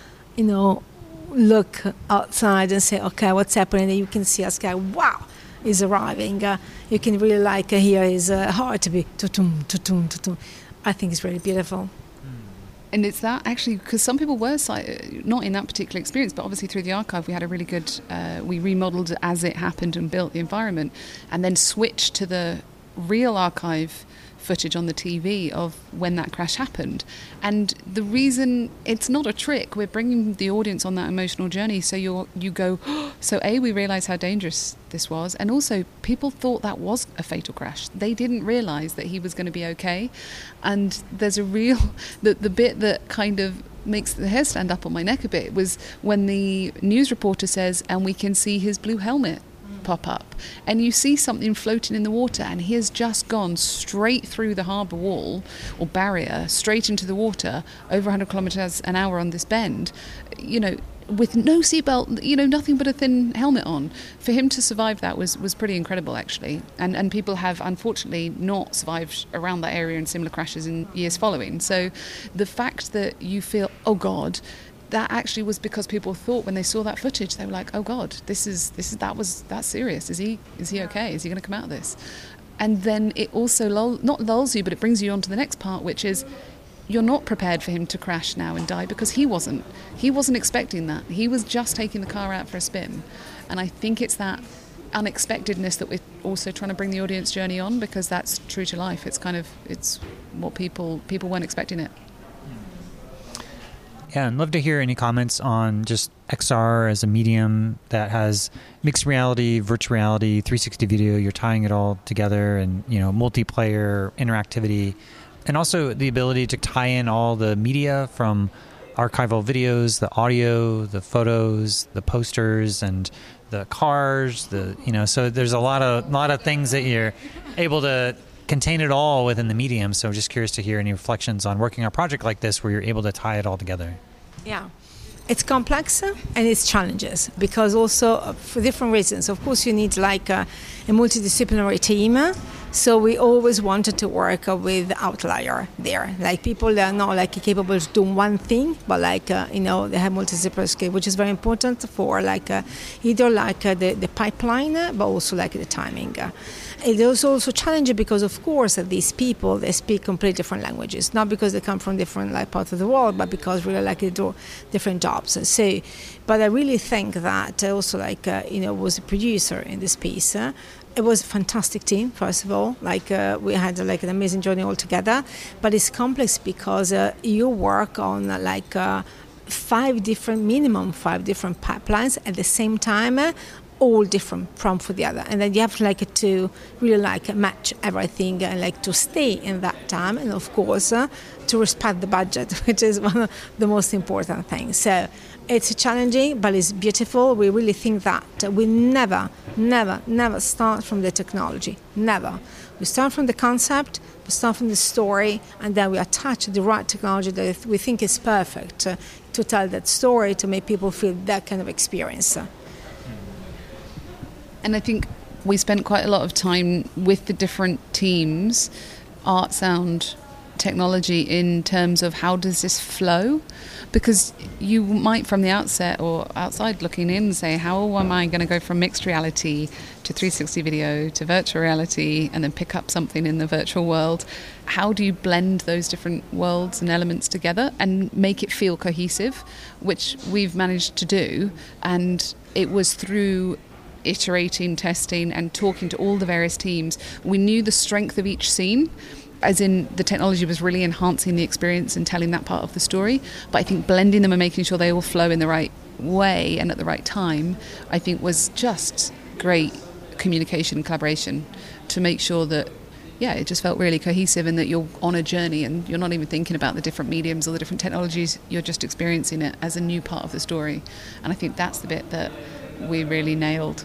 B: look outside and say, okay, what's happening? And you can see us go, wow, he's arriving. You can really hear his heart to be tutum, tutum, tutum. I think it's really beautiful.
C: And it's that actually, because some people were not in that particular experience, but obviously through the archive we had a really good, we remodeled as it happened and built the environment, and then switched to the real archive footage on the TV of when that crash happened. And the reason it's not a trick, we're bringing the audience on that emotional journey, so you go, oh, so we realise how dangerous this was, and also people thought that was a fatal crash. They didn't realise that he was going to be okay. And there's a real, the bit that kind of makes the hair stand up on my neck a bit was when the news reporter says, and we can see his blue helmet pop up, and you see something floating in the water, and he has just gone straight through the harbour wall or barrier, straight into the water, over 100 kilometres an hour on this bend, with no seatbelt, nothing but a thin helmet on. For him to survive that was pretty incredible, actually. And people have unfortunately not survived around that area in similar crashes in years following. So the fact that you feel, oh God, that actually was because people thought when they saw that footage, they were like, oh God, that's serious. Is he okay? Is he going to come out of this? And then it also not lulls you, but it brings you on to the next part, which is you're not prepared for him to crash now and die, because he wasn't expecting that. He was just taking the car out for a spin. And I think it's that unexpectedness that we're also trying to bring the audience journey on, because that's true to life. It's what people weren't expecting it.
A: Yeah, and love to hear any comments on just XR as a medium that has mixed reality, virtual reality, 360 video. You're tying it all together, and multiplayer interactivity, and also the ability to tie in all the media from archival videos, the audio, the photos, the posters, and the cars. So there's a lot of things that you're able to contain it all within the medium. So just curious to hear any reflections on working on a project like this where you're able to tie it all together.
B: Yeah. It's complex and it's challenges, because also for different reasons. Of course, you need like a multidisciplinary team. So we always wanted to work with outlier there, like people that are not like capable of doing one thing, but like they have multidisciplinary skill, which is very important for like either like the pipeline, but also like the timing. It is also challenging because, of course, these people, they speak completely different languages, not because they come from different like parts of the world, but because really like they do different jobs. So, but I really think that also like was a producer in this piece. It was a fantastic team, first of all. Like we had like an amazing journey all together, but it's complex because you work on like five different pipelines at the same time. All different from for the other, and then you have to really match everything and like to stay in that time, and of course to respect the budget, which is one of the most important things. So it's challenging, but it's beautiful. We really think that we never start from the technology. Never. We start from the concept, we start from the story, and then we attach the right technology that we think is perfect to tell that story, to make people feel that kind of experience.
C: And I think we spent quite a lot of time with the different teams, art, sound, technology, in terms of how does this flow? Because you might from the outset or outside looking in say, how am I going to go from mixed reality to 360 video to virtual reality and then pick up something in the virtual world? How do you blend those different worlds and elements together and make it feel cohesive, which we've managed to do. And it was through iterating, testing, and talking to all the various teams. We knew the strength of each scene, as in the technology was really enhancing the experience and telling that part of the story. But I think blending them and making sure they all flow in the right way and at the right time, I think was just great communication and collaboration to make sure that, it just felt really cohesive and that you're on a journey and you're not even thinking about the different mediums or the different technologies. You're just experiencing it as a new part of the story. And I think that's the bit that we really nailed.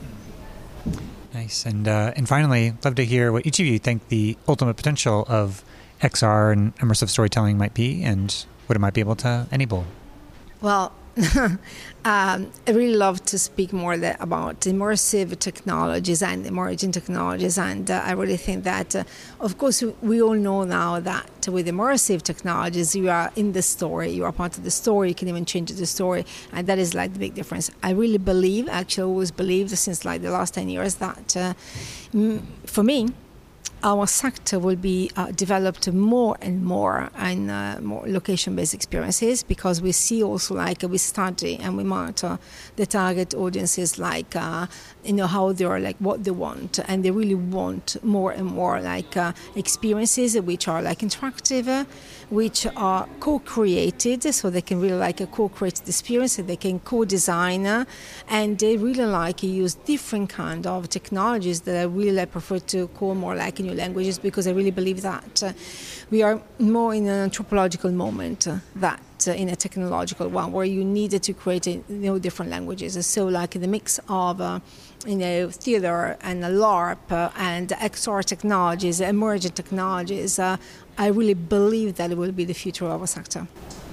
A: Nice. And finally, love to hear what each of you think the ultimate potential of XR and immersive storytelling might be and what it might be able to enable.
B: Well, I really love to speak more about immersive technologies and emerging technologies, and I really think that, of course, we all know now that with immersive technologies, you are in the story, you are part of the story, you can even change the story, and that is like the big difference. I really believe, actually always believed since like the last 10 years that for me, our sector will be developed more and more and more location-based experiences, because we see also we study and we monitor the target audiences, how they are, what they want, and they really want more and more experiences which are interactive, which are co-created, so they can really co-create the experience, and they can co-design, and they really use different kind of technologies that I really prefer to call more new languages, because I really believe that we are more in an anthropological moment that in a technological one, where you needed to create different languages. So the mix of theater and LARP and XR technologies, emerging technologies, I really believe that it will be the future of our sector.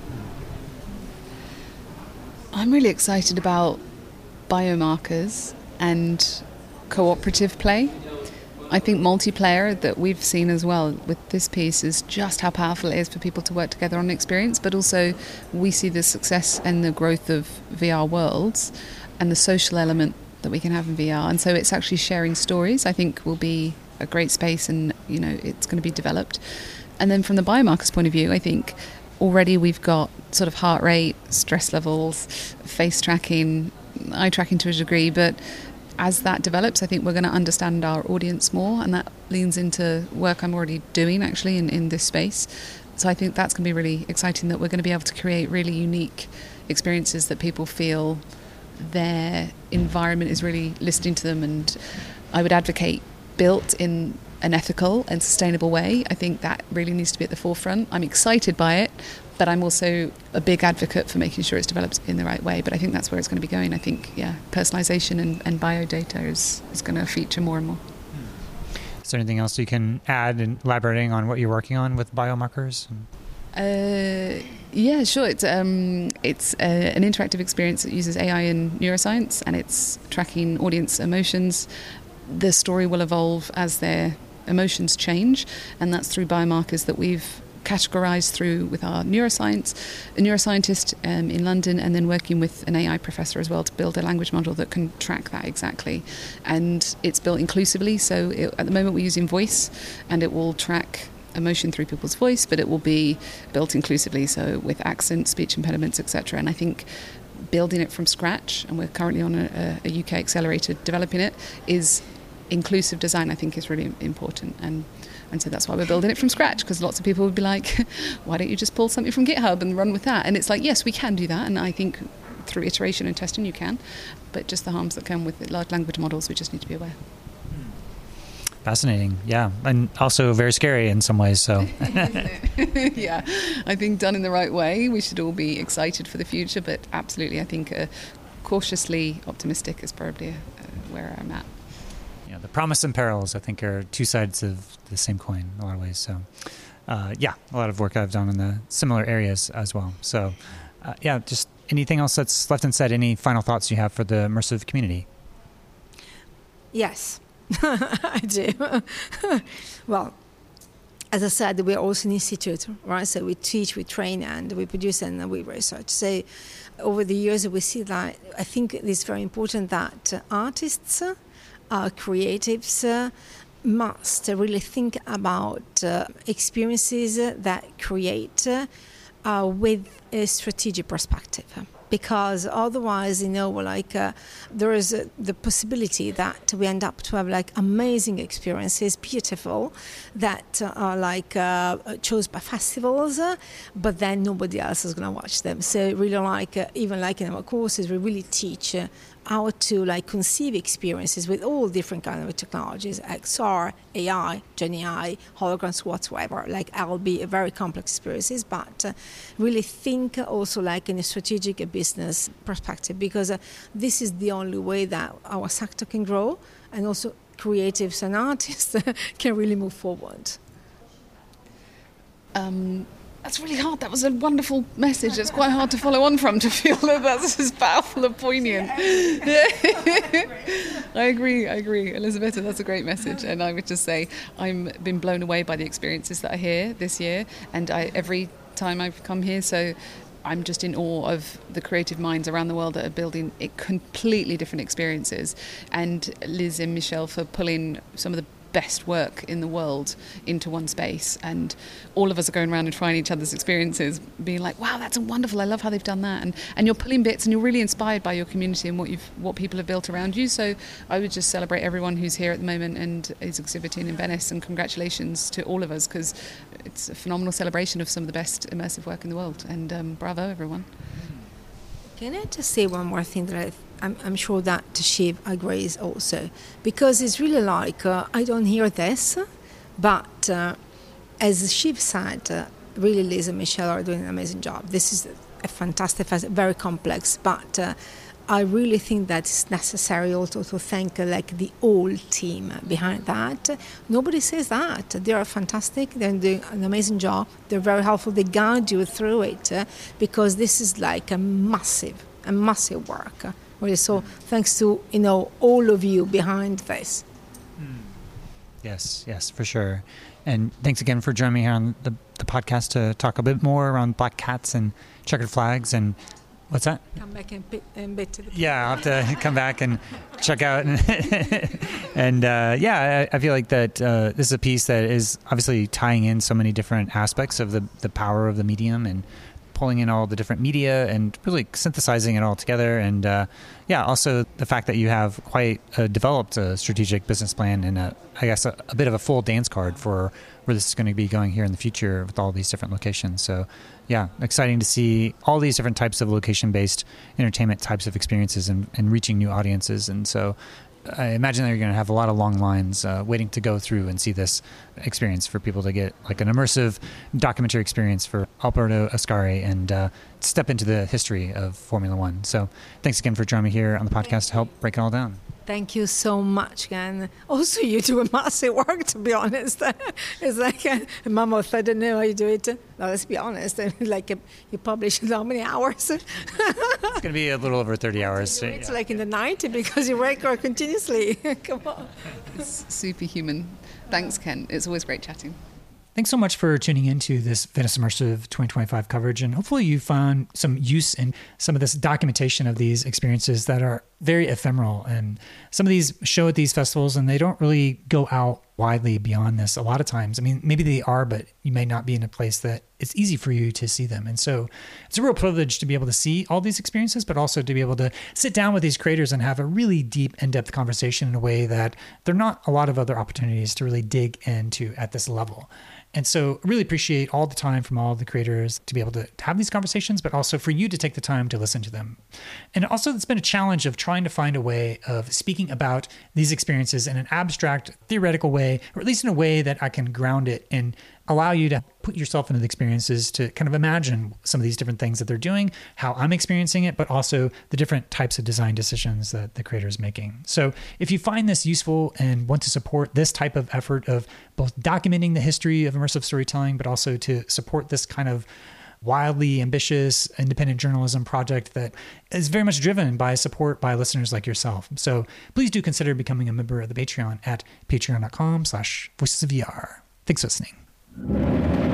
C: I'm really excited about biomarkers and cooperative play. I think multiplayer that we've seen as well with this piece is just how powerful it is for people to work together on an experience, but also we see the success and the growth of VR worlds and the social element that we can have in VR. And so it's actually sharing stories, I think, will be a great space, and it's going to be developed. And then from the biomarkers point of view, I think already we've got sort of heart rate, stress levels, face tracking, eye tracking to a degree, but as that develops, I think we're going to understand our audience more, and that leans into work I'm already doing actually in this space. So I think that's going to be really exciting, that we're going to be able to create really unique experiences that people feel their environment is really listening to them. And I would advocate built in an ethical and sustainable way. I think that really needs to be at the forefront. I'm excited by it, but I'm also a big advocate for making sure it's developed in the right way. But I think that's where it's going to be going. I think, personalization and biodata is going to feature more and more.
A: Is there anything else you can add in elaborating on what you're working on with biomarkers?
C: Yeah, sure. It's an interactive experience that uses AI and neuroscience, and it's tracking audience emotions. The story will evolve as their emotions change, and that's through biomarkers that we've categorized through with our neuroscientist in London, and then working with an AI professor as well to build a language model that can track that exactly. And it's built inclusively, so at the moment we're using voice, and it will track emotion through people's voice, but it will be built inclusively, so with accent, speech impediments, etc. And I think building it from scratch, and we're currently on a UK accelerator developing it, is inclusive design, I think, is really important. And so that's why we're building it from scratch, because lots of people would be like, why don't you just pull something from GitHub and run with that? And it's like, yes, we can do that, and I think through iteration and testing you can, but just the harms that come with large language models, we just need to be aware.
A: Fascinating, yeah, and also very scary in some ways. So,
C: yeah, I think done in the right way, we should all be excited for the future. But absolutely, I think cautiously optimistic is probably where I'm at.
A: Yeah, the promise and perils, I think, are two sides of the same coin in a lot of ways. So, a lot of work I've done in the similar areas as well. So, just anything else that's left unsaid? Any final thoughts you have for the immersive community?
B: Yes. I do. Well, as I said, we're also an institute, right? So we teach, we train, and we produce, and we research. So over the years, we see that I think it's very important that artists, creatives, must really think about experiences that create with a strategic perspective. Because otherwise, there is the possibility that we end up to have amazing experiences, beautiful, that are chose by festivals, but then nobody else is going to watch them. So really, even in our courses, we really teach how to conceive experiences with all different kinds of technologies, XR, AI, Gen AI, holograms, whatsoever. I'll be very complex experiences, but really think also in a strategic business perspective, because this is the only way that our sector can grow, and also creatives and artists can really move forward.
C: That's really hard. That was a wonderful message. It's quite hard to follow on from, to feel that that's as powerful and poignant. I agree, Elisabetta, that's a great message. And I would just say I've been blown away by the experiences that I hear this year, and every time I've come here, so I'm just in awe of the creative minds around the world that are building completely different experiences. And Liz and Michelle for pulling some of the best work in the world into one space, and all of us are going around and trying each other's experiences, being like, wow, that's wonderful, I love how they've done that, and you're pulling bits, and you're really inspired by your community and what people have built around you. So I would just celebrate everyone who's here at the moment and is exhibiting in Venice, and congratulations to all of us, because it's a phenomenal celebration of some of the best immersive work in the world, and bravo everyone.
B: Can I just say one more thing that I'm sure that Shiv agrees also, because it's really I don't hear this, but as Shiv said, really Liz and Michelle are doing an amazing job. This is a fantastic, very complex, but I really think that it's necessary also to thank the whole team behind that. Nobody says that. They are fantastic. They're doing an amazing job. They're very helpful. They guide you through it, because this is a massive work. Really. So thanks to all of you behind this.
A: Yes, for sure. And thanks again for joining me here on the podcast to talk a bit more around black cats and checkered flags. And What's that?
B: Come back and bit to the
A: Yeah, I'll have to come back and check out. And I feel like that this is a piece that is obviously tying in so many different aspects of the power of the medium and pulling in all the different media and really synthesizing it all together. And also the fact that you have quite developed a strategic business plan and a bit of a full dance card for where this is going to be going here in the future with all these different locations. So yeah, exciting to see all these different types of location-based entertainment types of experiences and reaching new audiences. And so I imagine that you're going to have a lot of long lines waiting to go through and see this experience for people to get like an immersive documentary experience for Alberto Ascari and step into the history of Formula One. So thanks again for joining me here on the podcast to help break it all down.
B: Thank you so much, and also you do a massive work, to be honest. It's like a mammoth. I don't know how you do it. No, let's be honest. You publish in how many hours?
A: It's going to be a little over 30 hours.
B: It's like in the night because you record continuously. Come on.
C: It's superhuman. Thanks, Ken. It's always great chatting.
A: Thanks so much for tuning into this Venice Immersive 2025 coverage, and hopefully you found some use in some of this documentation of these experiences that are very ephemeral. And some of these show at these festivals and they don't really go out widely beyond this a lot of times. I mean, maybe they are, but you may not be in a place that it's easy for you to see them. And so it's a real privilege to be able to see all these experiences, but also to be able to sit down with these creators and have a really deep, in-depth conversation in a way that there are not a lot of other opportunities to really dig into at this level. And so I really appreciate all the time from all the creators to be able to have these conversations, but also for you to take the time to listen to them. And also it's been a challenge of trying to find a way of speaking about these experiences in an abstract, theoretical way, or at least in a way that I can ground it and allow you to put yourself into the experiences to kind of imagine some of these different things that they're doing, how I'm experiencing it, but also the different types of design decisions that the creator is making. So if you find this useful and want to support this type of effort of both documenting the history of immersive storytelling, but also to support this kind of wildly ambitious independent journalism project that is very much driven by support by listeners like yourself. So please do consider becoming a member of the Patreon at patreon.com/voicesofvr. Thanks for listening.